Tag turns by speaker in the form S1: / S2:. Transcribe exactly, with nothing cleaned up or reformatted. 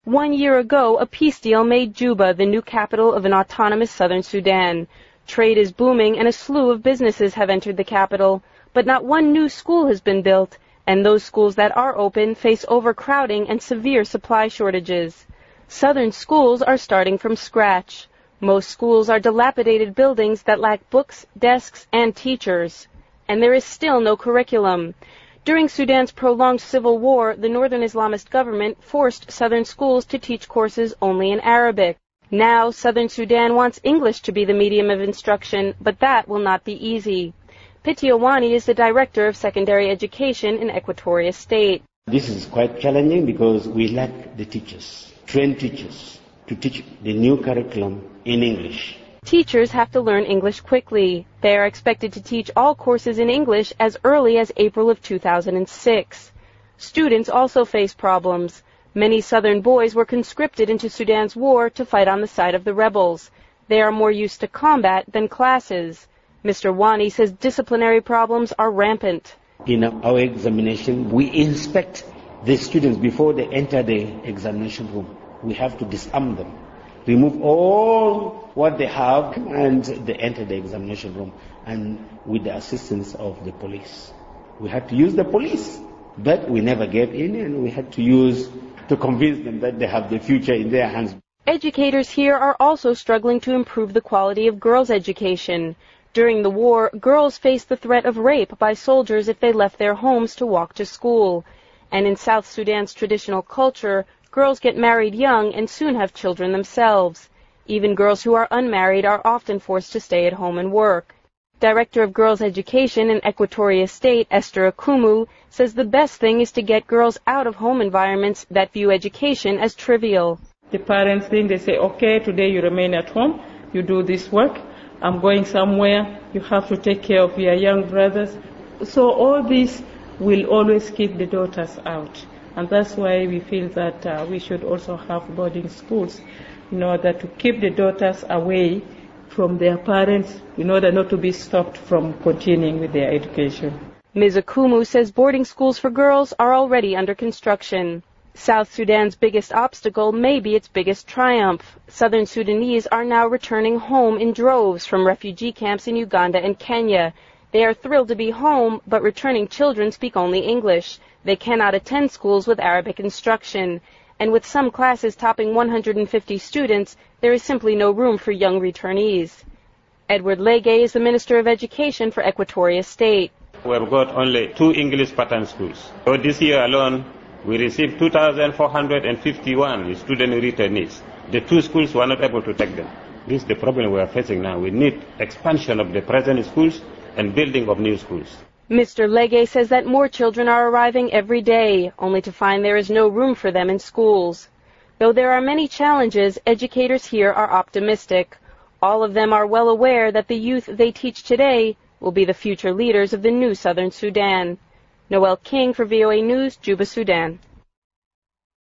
S1: One year ago, a peace deal made Juba the new capital of an autonomous southern Sudan. Trade is booming and a slew of businesses have entered the capital, but not one new school has been built, and those schools that are open face overcrowding and severe supply shortages. Southern schools are starting from scratch. Most schools are dilapidated buildings that lack books, desks, and teachers. And there is still no curriculum. During Sudan's prolonged civil war, the Northern Islamist government forced southern schools to teach courses only in Arabic. Now, Southern Sudan wants English to be the medium of instruction, but that will not be easy. Pitya Wani is the Director of Secondary Education in Equatoria State.
S2: This is quite challenging because we lack the teachers, trained teachers, to teach the new curriculum in English.
S1: Teachers have to learn English quickly. They are expected to teach all courses in English as early as April of two thousand six. Students also face problems. Many Southern boys were conscripted into Sudan's war to fight on the side of the rebels. They are more used to combat than classes. Mister Wani says disciplinary problems are rampant.
S2: In our examination, we inspect the students before they enter the examination room. We have to disarm them, remove all what they have, and they enter the examination room, and with the assistance of the police. We had to use the police, but we never gave in, and we had to use to convince them that they have the future in their hands.
S1: Educators here are also struggling to improve the quality of girls' education. During the war, girls faced the threat of rape by soldiers if they left their homes to walk to school. And in South Sudan's traditional culture, girls get married young and soon have children themselves. Even girls who are unmarried are often forced to stay at home and work. Director of Girls' Education in Equatoria State, Esther Akumu, says the best thing is to get girls out of home environments that view education as trivial.
S3: The parents think, they say, okay, today you remain at home, you do this work, I'm going somewhere, you have to take care of your young brothers. So all this will always keep the daughters out. And that's why we feel that uh, we should also have boarding schools in order to keep the daughters away from their parents in order not to be stopped from continuing with their education.
S1: Miz Akumu says boarding schools for girls are already under construction. South Sudan's biggest obstacle may be its biggest triumph. Southern Sudanese are now returning home in droves from refugee camps in Uganda and Kenya. They are thrilled to be home, but returning children speak only English. They cannot attend schools with Arabic instruction. And with some classes topping one hundred fifty students, there is simply no room for young returnees. Edward Lege is the Minister of Education for Equatoria State.
S4: We have got only two English pattern schools. So this year alone, we received two thousand four hundred fifty-one student returnees. The two schools were not able to take them. This is the problem we are facing now. We need expansion of the present schools and building of new schools.
S1: Mister Lege says that more children are arriving every day, only to find there is no room for them in schools. Though there are many challenges, educators here are optimistic. All of them are well aware that the youth they teach today will be the future leaders of the new Southern Sudan. Noel King for V O A News, Juba, Sudan.